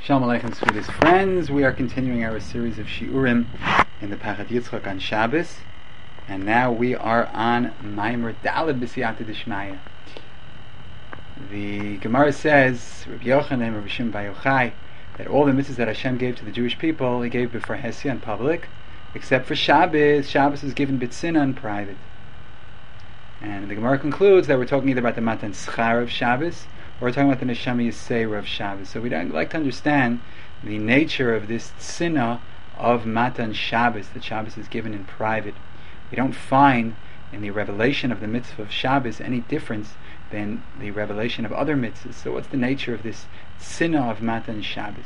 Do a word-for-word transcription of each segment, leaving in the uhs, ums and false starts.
Shalom Aleichem, sweetest friends. We are continuing our series of Shiurim in the Pachat Yitzchak on Shabbos, and now we are on Maimer Daled B'Siyata D'Shmaya. The Gemara says, Rabbi Yochanan, Rabbi Shimon Bar Yochai, that all the mitzvahs that Hashem gave to the Jewish people, He gave before Hesia in public, except for Shabbos. Shabbos is given B'Tzina in private. And the Gemara concludes that we're talking either about the Matan Schar of Shabbos, or we're talking about the Neshama Yisera of Shabbos. So we'd like to understand the nature of this tzina of Matan Shabbos, that Shabbos is given in private. We don't find in the revelation of the mitzvah of Shabbos any difference than the revelation of other mitzvahs. So what's the nature of this tzina of Matan Shabbos?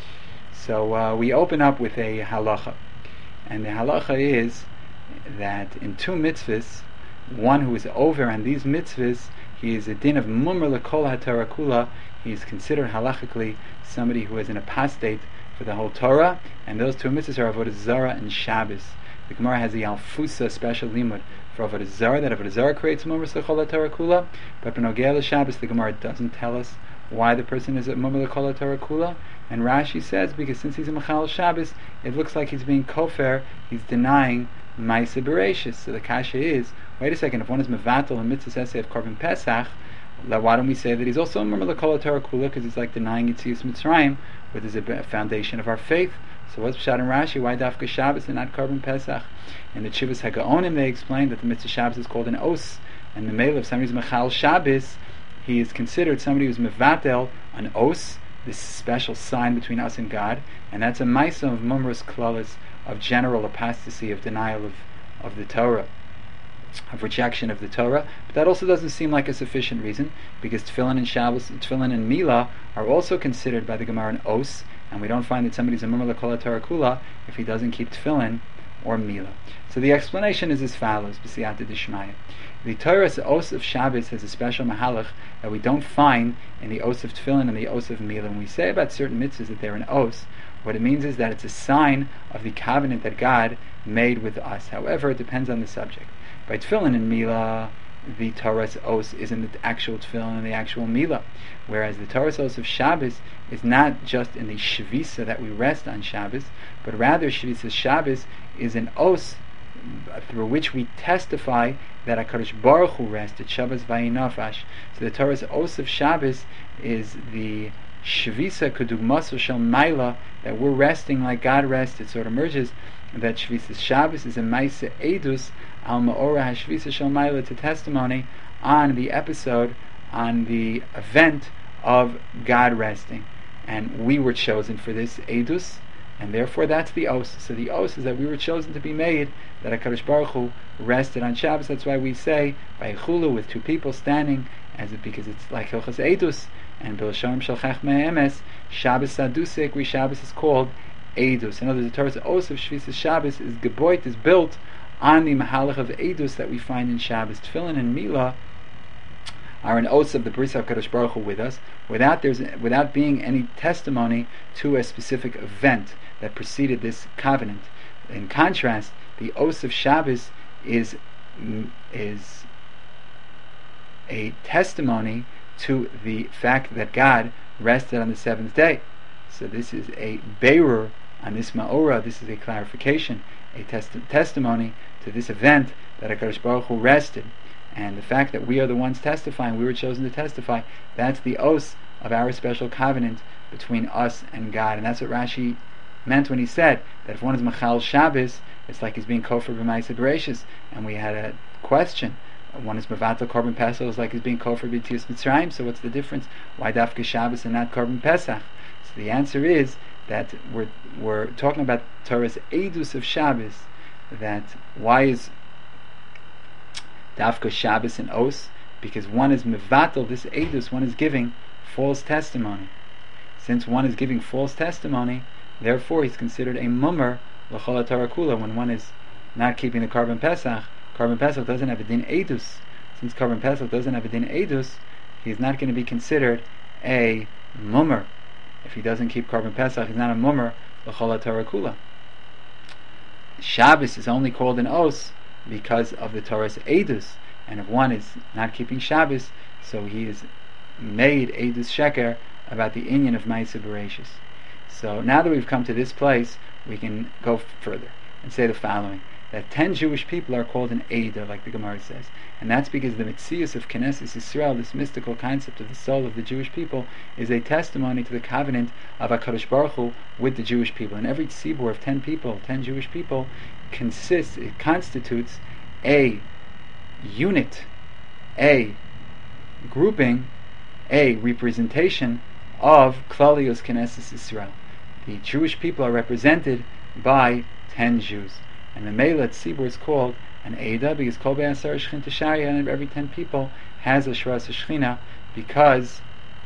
So uh, we open up with a halacha. And the halacha is that in two mitzvahs, one who is over on these mitzvahs, he is a din of mumr l'kol haTorah kula. He is considered halachically somebody who is an apostate for the whole Torah, and those two mitzvahs are Avodah Zarah and Shabbos. The Gemara has the Alfusa special limud for Avodah Zarah, that Avodah Zarah creates mumr l'kol haTorah kula, but b'nogei Shabbos the Gemara doesn't tell us why the person is a mumr l'kol haTorah kula, and Rashi says because since he's a machal Shabbos, it looks like he's being kofer, he's denying Maisa Bereshis. So the kasha is, wait a second, if one is mevatel and mitzvah essay of Korban Pesach, why don't we say that he's also a mumr l'kol haTorah kula, because he's like denying Yitzias Mitzrayim, which is a foundation of our faith. So what's Pshat and Rashi? Why Dafka Shabbos and not Korban Pesach? In the Chivas HaGaonim they explain that the mitzvah Shabbos is called an os, and the male of somebody's machal Shabbos, he is considered somebody who's mevatel an os, this special sign between us and God, and that's a maisa of mumrus klalas, of general apostasy, of denial of, of the Torah, of rejection of the Torah. But that also doesn't seem like a sufficient reason, because tefillin and Shabbos, tefillin and Milah are also considered by the Gemara an os, and we don't find that somebody's a mumr l'kol haTorah kula if he doesn't keep tefillin or Milah. So the explanation is as follows, b'siyata d'shmaya. The Torah's os of Shabbos has a special mahalach that we don't find in the os of tefillin and the os of Milah. When we say about certain mitzvahs that they're an os, what it means is that it's a sign of the covenant that God made with us. However, it depends on the subject. By tefillin and Milah, the Torah's os isn't the actual tefillin and the actual Milah, whereas the Torah's os of Shabbos is not just in the Shvisa that we rest on Shabbos, but rather Shvisa Shabbos is an os through which we testify that HaKadosh Baruch Hu rested, Shabbos Vayinafash. So the Torah's os of Shabbos is the Shvisa Kedugmaso Shel Maila, that we're resting like God rested. So it emerges that Shvisa Shabbos is a Maisa Edus Al Ma'ora HaShvisa Shel Maila, to testimony on the episode, on the event of God resting. And we were chosen for this Edus, and therefore that's the os. So the os is that we were chosen to be made, that HaKadosh Baruch Hu rested on Shabbos. That's why we say by Chulu with two people standing, as it because it's like Hilchas Edus, and B'Lashonim Shel Chachmei Emes, Shabbos Sadusik, we Shabbos is called Edus. In other words, the Torah's os of Shvisa Shabbos is geboit, is built on the mahalach of Edus that we find in Shabbos. Tefillin and Milah are an os of the Bris HaKadosh Baruch Hu with us, without there's without being any testimony to a specific event that preceded this covenant. In contrast, the os of Shabbos is is a testimony to the fact that God rested on the seventh day. So this is a beirur on this ma'ora, this is a clarification, a testi- testimony to this event that HaKadosh Baruch Hu rested. And the fact that we are the ones testifying, we were chosen to testify, that's the os of our special covenant between us and God. And that's what Rashi meant when he said that if one is machal Shabbos, it's like he's being kofer b'maisa bereshis. And we had a question. One is mevatel Korban Pesach, it's like he's being kofer b'Yitzias Mitzrayim. So what's the difference? Why dafka Shabbos and not Korban Pesach? So the answer is that we're we're talking about Torah's edus of Shabbos. That why is dafka Shabbos and os? Because one is mevatel this edus, one is giving false testimony. Since one is giving false testimony, therefore he's considered a mumr l'chol haTorah kula. When one is not keeping the Korban Pesach, Korban Pesach doesn't have a din edus. Since Korban Pesach doesn't have a din edus, he's not going to be considered a mumr. If he doesn't keep Korban Pesach, he's not a mumr l'chol haTorah kula. Shabbos is only called an os because of the Torah's edus, and if one is not keeping Shabbos, so he is made edus sheker about the inyan of Maisa Bereshis. So now that we've come to this place, we can go further and say the following: that ten Jewish people are called an Eidah, like the Gemara says, and that's because the Metzius of Knesset Yisrael, this mystical concept of the soul of the Jewish people, is a testimony to the covenant of HaKadosh Baruch Hu with the Jewish people. And every tzibur of ten people, ten Jewish people, consists, it constitutes a unit, a grouping, a representation of Klalios Knesset Yisrael. The Jewish people are represented by ten Jews. And the Mela Tzibur is called an Eidah because Kol Be'asar Shechin Teshariah, and every ten people has a Shras Shechina because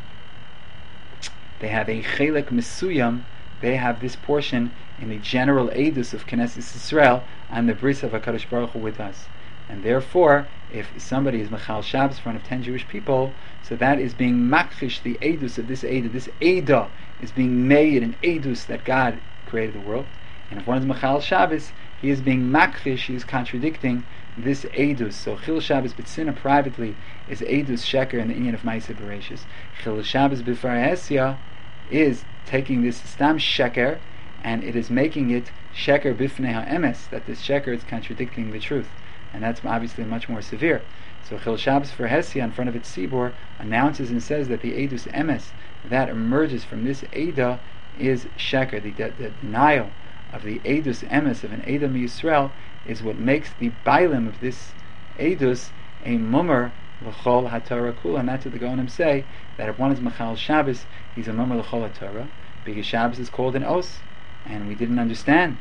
they have a Chelek Mesuyam, they have this portion in the general Eidus of Knesset Yisrael and the Bris of HaKadosh Baruch Hu with us. And therefore, if somebody is Mechal Shabbos in front of ten Jewish people, so that is being makrish the Eidus of this Eidah. This Eidah is being made an Eidus that God created the world. And if one is Mechal Shabbos, he is being makrish, he is contradicting this Eidus. So Chil Shabbos B'tzina privately is Eidus Sheker in the Inyan of Maaseh Bereishis. Chil Shabbos B'far Hesya is taking this Stam Sheker and it is making it Sheker B'fnei HaEmes, that this Sheker is contradicting the truth. And that's obviously much more severe. So Chil Shabbos for Hesya in front of its Tzibur announces and says that the Eidus Emes that emerges from this Eidah is Sheker, the, the, the denial of the Eidus Emes of an Eidah Yisrael is what makes the Bailim of this Eidus a Mummer L'chol HaTorah Kula. And that's what the Gaonim say, that if one is Mechal Shabbos, he's a Mummer L'chol HaTorah, because Shabbos is called an Os, and we didn't understand.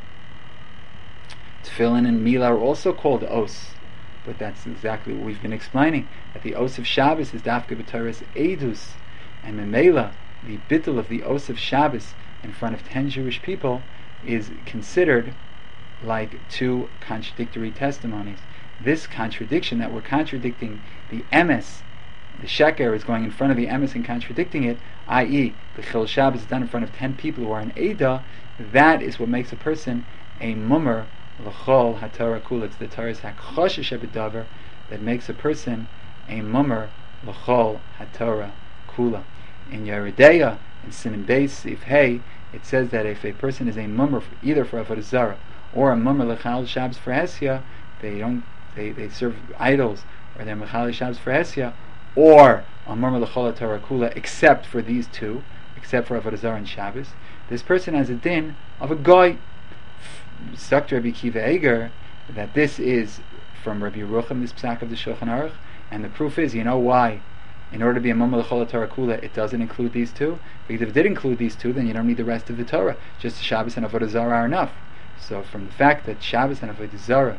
Tefillin and Mila are also called Os, but that's exactly what we've been explaining, that the Os of Shabbos is Dafka B'Torah's Eidus, and Memela, the bittul of the Os of Shabbos in front of ten Jewish people, is considered like two contradictory testimonies. This contradiction, that we're contradicting the Emes, the Sheker is going in front of the Emes and contradicting it, that is, the Chil Shabbos is done in front of ten people who are an Eidah, that is what makes a person a Mummer L'chol HaTorah Kula. It's the Torah's HaKchoshesh B'davar that makes a person a Mummer L'chol HaTorah Kula. In Yeridea, in Siman Beis, Sif Hey, it says that if a person is a Mummer either for Avodah Zarah or a Mummer L'chal Shabbos for Hesya, they don't they, they serve idols, or they're Mechal Shabbos for Hesya, or a Mummer L'chol HaTorah Kula, except for these two, except for Avodah Zarah and Shabbos, this person has a din of a goy. Sucked Rabbi Kiva Eger that this is from Rabbi Yerucham, this psak of the Shulchan Aruch, and the proof is, you know why? In order to be a Mummer L'chol HaTorah Kula, it doesn't include these two, because if it did include these two, then you don't need the rest of the Torah. Just Shabbos and Avodah Zarah are enough. So from the fact that Shabbos and Avodah Zarah,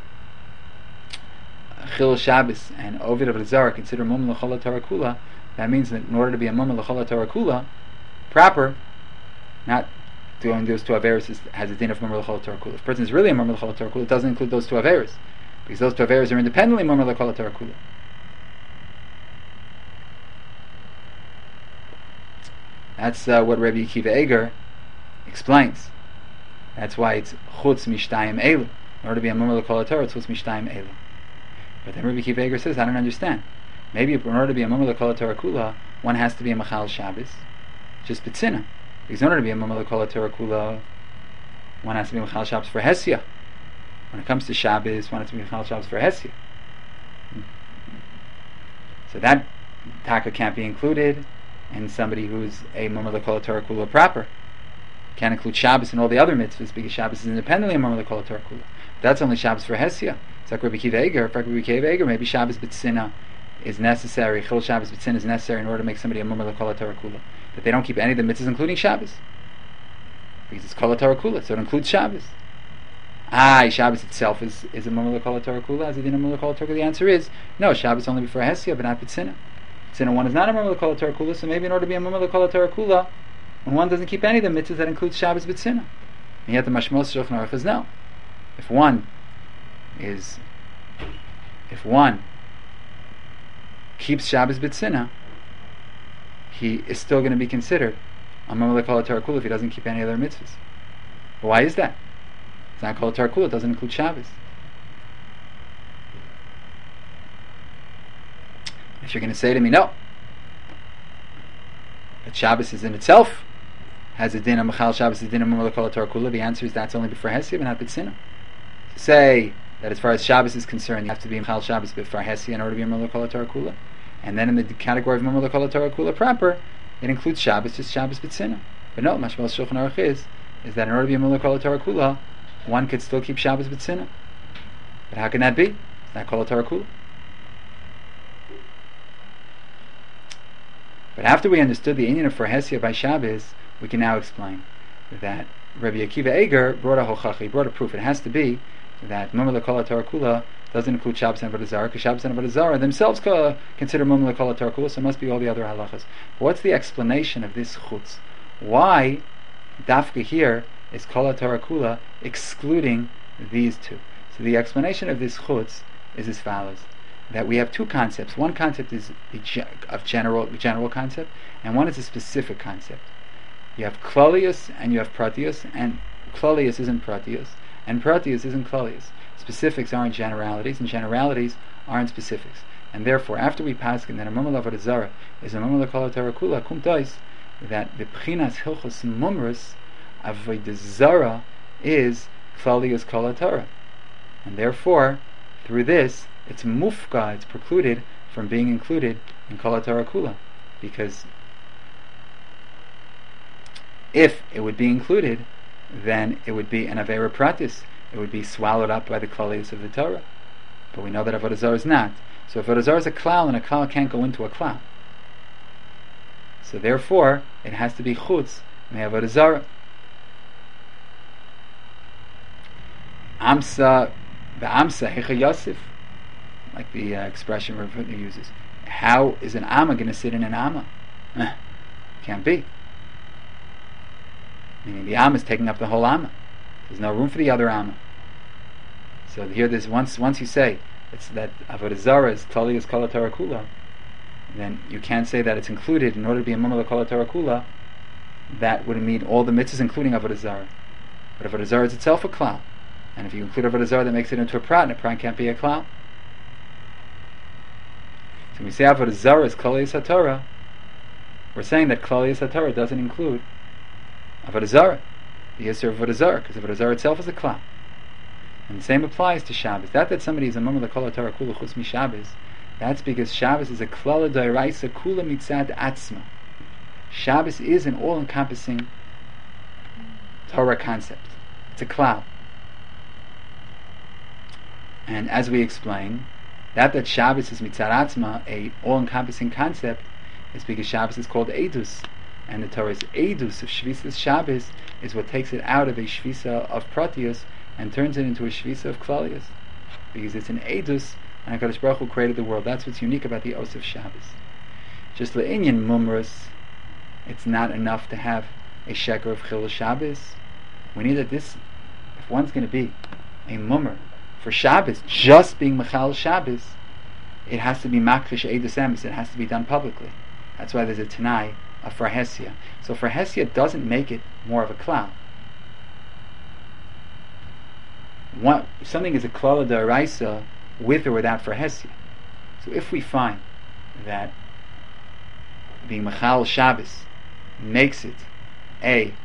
Chil Shabbos and Ovid Avodah Zarah consider Mummer L'chol HaTorah Kula, that means that in order to be a Mummer L'chol HaTorah Kula proper, not doing those two Averis has a din of Mummer L'chol HaTorah Kula. If a person is really a Mummer L'chol HaTorah Kula, it doesn't include those two Averis, because those two Averis are independently Mummer L'chol HaTorah Kula. That's uh, what Rabbi Akiva Eger explains. That's why it's Chutz Mishtayim Elu. In order to be a Mummer L'chol HaTorah, it's Chutz Mishtayim Elu. But then Rabbi Akiva Eger says, I don't understand. Maybe in order to be a Mummer L'chol HaTorah Kula, one has to be a Mechal Shabbos, just B'tzina. Because in order to be a Mummer L'chol HaTorah Kula, one has to be Mechal Shabbos for Hesya. When it comes to Shabbos, one has to be Mechal Shabbos for Hesya. So that taka can't be included in somebody who's a Mummer L'chol HaTorah Kula proper. Can't include Shabbos and all the other mitzvahs, because Shabbos is independently a Mummer L'chol HaTorah Kula. That's only Shabbos for Hesya. It's like Rabbi Kiva Eger. If Rabbi Kiva Eger, maybe Shabbos B'tzina is necessary, Chil Shabbos B'tzina is necessary in order to make somebody a Mummer L'chol HaTorah Kula. That they don't keep any of the mitzvahs, including Shabbos, because it's Kol HaTorah Kula, so it includes Shabbos. Ah, Shabbos itself is, is a Mummer L'chol HaTorah Kula, as a din of Mummer L'chol HaTorah Kula. The answer is no. Shabbos only before Hesya, but not B'tzina. B'tzina one is not a Mummer L'chol HaTorah Kula, so maybe in order to be a Mummer L'chol HaTorah Kula, when one doesn't keep any of the mitzvahs, that includes Shabbos B'tzina. And yet the Mashmos Shulchan Aruch is no. If one is, if one keeps Shabbos B'tzina, he is still going to be considered a Mummer L'chol HaTorah Kula if he doesn't keep any other mitzvahs. But why is that? It's not Kol HaTorah Kula, it doesn't include Shabbos. If you're going to say to me, no, but Shabbos is in itself has a din of Mechal Shabbos, a din of Mumar L'Kol HaTorah Kula? The answer is that's only before Hesia, but not B'tzina. To say that as far as Shabbos is concerned, you have to be Mechal Shabbos before Hesia in order to be Mumar L'Kol HaTorah Kula. And then in the category of Mumar L'Kol HaTorah Kula proper, it includes Shabbos, just Shabbos B'tzina. But no, Mashmal Shulchan Aruch is, is that in order to be Mumar L'Kol HaTorah Kula, one could still keep Shabbos B'tzina. But how can that be? It's not Kol HaTorah Kula. But after we understood the Indian of Farhesia by Shabbos, we can now explain that Rabbi Akiva Eger brought a hochacha, he brought a proof. It has to be that Mumar L'Kol HaTorah Kula doesn't include Shabbos and Avodah Zarah, because Shabbos and Avodah Zarah themselves consider Mumar L'Kol HaTorah Kula, so it must be all the other halachas. But what's the explanation of this chutz? Why Dafka here is Kol HaTorah Kula excluding these two? So the explanation of this chutz is as follows: that we have two concepts. One concept is a ge- of general general concept, and one is a specific concept. You have klalius and you have pratius, and klalius isn't pratius, and pratius isn't klalius. Specifics aren't generalities, and generalities aren't specifics. And therefore, after we pass that a Mumar L'Avodah Zarah is a Mumar L'Kol HaTorah Kula, kumtais, that the B'chinas Hilchos Mumrus Avodah Zarah is klalius Kol HaTorah, and therefore, through this, it's mufka, it's precluded from being included in Kol HaTorah Kula, because if it would be included, then it would be an Avera Pratis, it would be swallowed up by the Klalius of the Torah. But we know that Avodah Zarah is not. So if Avodah Zarah is a klal, and a klal can't go into a klal, so therefore it has to be chutz me Avodah Zarah. Amsa, the Amsa Hecha Yosef, like the uh, expression Rav Hutner uses. How is an Amma going to sit in an Amma? Eh, can't be. Meaning the Amma is taking up the whole Amma. There's no room for the other Amma. So here, there's once once you say it's that Avodah Zarah is Klalius Kol HaTorah Kula, then you can't say that it's included in order to be a Mumar L'Kol HaTorah Kula. That would mean all the mitzvahs, including Avodah Zarah. But Avodah Zarah is itself a klal, and if you include Avodah Zarah, that makes it into a prat, and a prat can't be a klal. So when we say Avodah Zarah is Klalius HaTorah, we're saying that Klalius HaTorah doesn't include Avodah Zarah, the Yisur of Avodah Zarah, because Avodah Zarah itself is a klal. And the same applies to Shabbos. That that somebody is a Mumar L'Kol HaTorah Kula chutz mi Shabbos, that's because Shabbos is a klala d'oraisa kula mitzad atzma. Shabbos is an all-encompassing Torah concept. It's a klal. And as we explain, that that Shabbos is mitzad atzma, a all-encompassing concept, is because Shabbos is called Eidus, and the Torah's Eidus of Shvisas Shabbos is what takes it out of a Shvisa of Pratius and turns it into a Shvisa of Klalius, because it's an Eidus, and HaKadosh Baruch Hu created the world. That's what's unique about the Os of Shabbos. Just le'inyan mumrus, it's not enough to have a sheker of Chilul Shabbos. We need that this, if one's going to be a mummer for Shabbos, just being Mechal Shabbos, it has to be Makrish Eidus Emes, it has to be done publicly. That's why there's a Tanai of Farhesia. So Farhesia doesn't make it more of a klal. One, something is a klala d'oraisa with or without Farhesia. So if we find that being Mechal Shabbos makes it a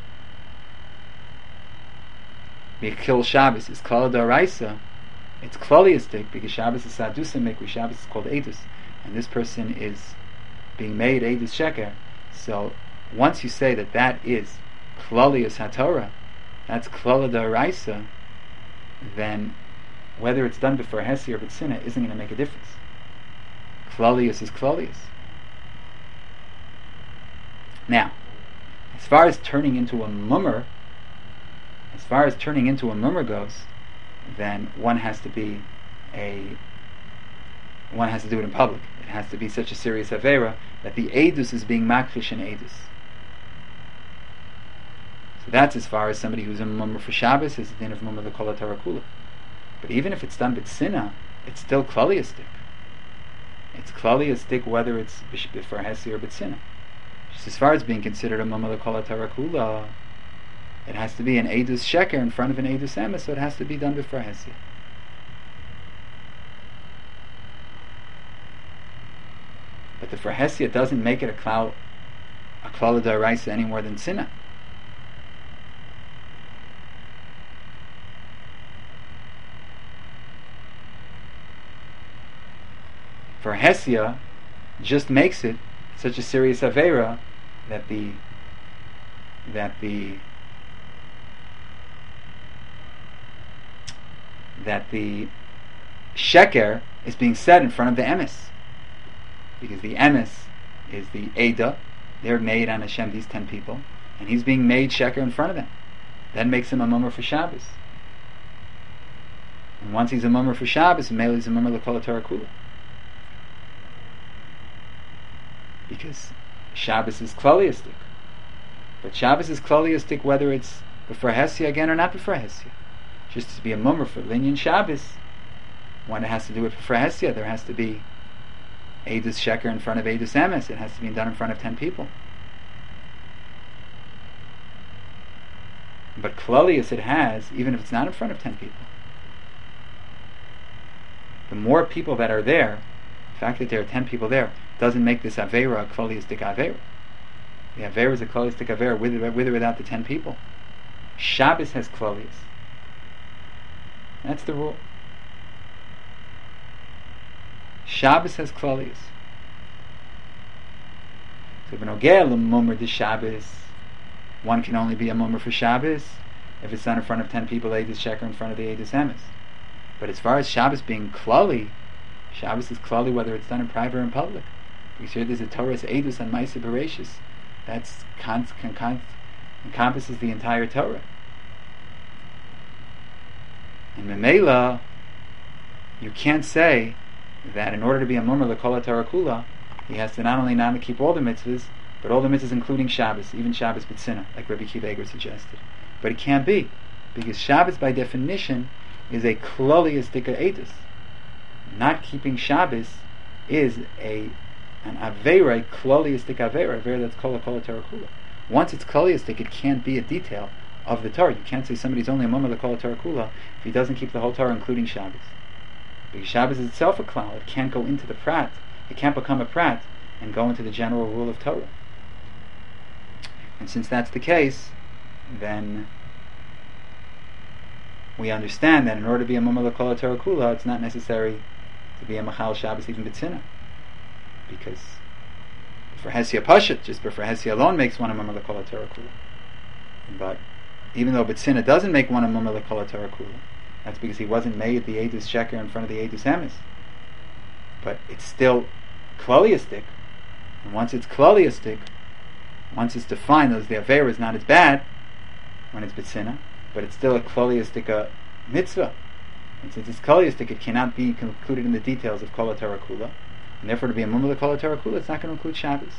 Mechil Shabbos is klala d'oraisa, it's klaliistic because Shabbos is Sadusa Mikri, Shabbos is called Eidus, and this person is being made Eidus Sheker. So once you say that that is Klalius HaTorah, that's Klala d'oraisa, then whether it's done before Hesi or B'tzina isn't going to make a difference. Klalius is Klalius. Now, as far as turning into a mummer, as far as turning into a mummer goes, then one has to be a one has to do it in public. It has to be such a serious avera that the edus is being makrish in edus. So that's as far as somebody who's a mummer for Shabbos is the din of mummer L'Kol HaTorah Kula. But even if it's done b'tzina, it's still klaliistic. It's klaliistic whether it's b'for hesi or b'tzina. Just as far as being considered a mummer L'Kol HaTorah Kula, it has to be an edus sheker in front of an edus emes, so it has to be done b'for hesi. But the Farhesia doesn't make it a klal, a klal d'oraisa any more than tzina. for Hesia just makes it such a serious Avera that the that the that the Sheker is being said in front of the Emes, because the Emes is the Eidah. They're made on Hashem, these ten people, and he's being made Sheker in front of them. That makes him a mummer for Shabbos. And once he's a mummer for Shabbos, Mele he's a mummer l'kol Torah kula. Because Shabbos is klaliistic. But Shabbos is klaliistic whether it's before Hesia again or not before Hesia. Just to be a mummer for Linyan Shabbos, when it has to do with before Hesia, there has to be Eidus Sheker in front of Eidus Emes. It has to be done in front of ten people. But klalius it has, even if it's not in front of ten people. The more people that are there, the fact that there are ten people there, doesn't make this Avera a klaliistic Avera. The Avera is a klaliistic Avera with, with or without the ten people. Shabbos has klalius. That's the rule. Shabbos has klalius. So b'nogea l'mummer de Shabbos, one can only be a mummer for Shabbos if it's done in front of ten people, Eidus Sheker in front of the Eidus Emes. But as far as Shabbos being klali, Shabbos is klali whether it's done in private or in public. Because here there's a Torah's Eidus on Maaseh Bereishis. That's con- con- con- encompasses the entire Torah. And Memela, you can't say that in order to be a mummer l'kol Torah kula, he has to not only not keep all the mitzvahs, but all the mitzvahs including Shabbos, even Shabbos b'tzina, like Rabbi Akiva Eiger suggested. But it can't be, because Shabbos by definition is a klaliistic eidus. Not keeping Shabbos is a an avera, a klaliistic avera, avera that's called a kol Torah kula. Once it's klaliistic, it can't be a detail of the Torah. You can't say somebody's only a mummer l'kol Torah kula if he doesn't keep the whole Torah including Shabbos. Because Shabbos is itself a klal. It can't go into the prat. It can't become a prat and go into the general rule of Torah. And since that's the case, then we understand that in order to be a mummer l'kol Torah kula, it's not necessary to be a machal Shabbos even b'tzina, because for Hesia Pashat, just for Hesia alone makes one a mummer l'kol Torah kula. But even though b'tzina doesn't make one a mummer l'kol Torah kula, that's because he wasn't made the Eidus Sheker in front of the Eidus Emes. But it's still klaliistic, and once it's klaliistic, once it's defined as the Avera is not as bad when it's b'tzina, but it's still a klaliistic uh, mitzvah. And since it's klaliistic, it cannot be included in the details of kol Torah kula, and therefore to be a mummer l'kol Torah kula, it's not going to include Shabbos.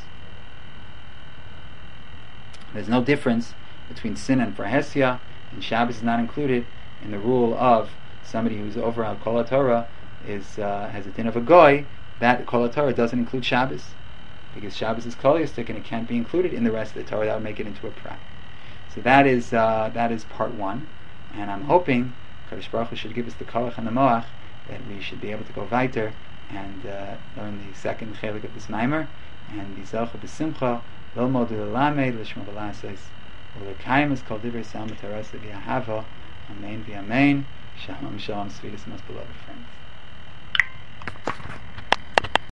There's no difference between sin and Hesia, and Shabbos is not included in the rule of somebody who's over al kol Torah is uh, has a din of a goy. That kol Torah doesn't include Shabbos, because Shabbos is klaliistic and it can't be included in the rest of the Torah. That would make it into a prat. So that is uh, that is part one, and I'm hoping Kadosh Baruch Hu should give us the kolach and the moach that we should be able to go weiter and uh, learn the second chelik of this maimer and be zelcha b'simcha lilmod u'lamed l'shma v'lases u'lekayim es kol divrei sal mitarasa v'yahava. Amen v'amen. Shalom, shalom, sweetest, most beloved friends.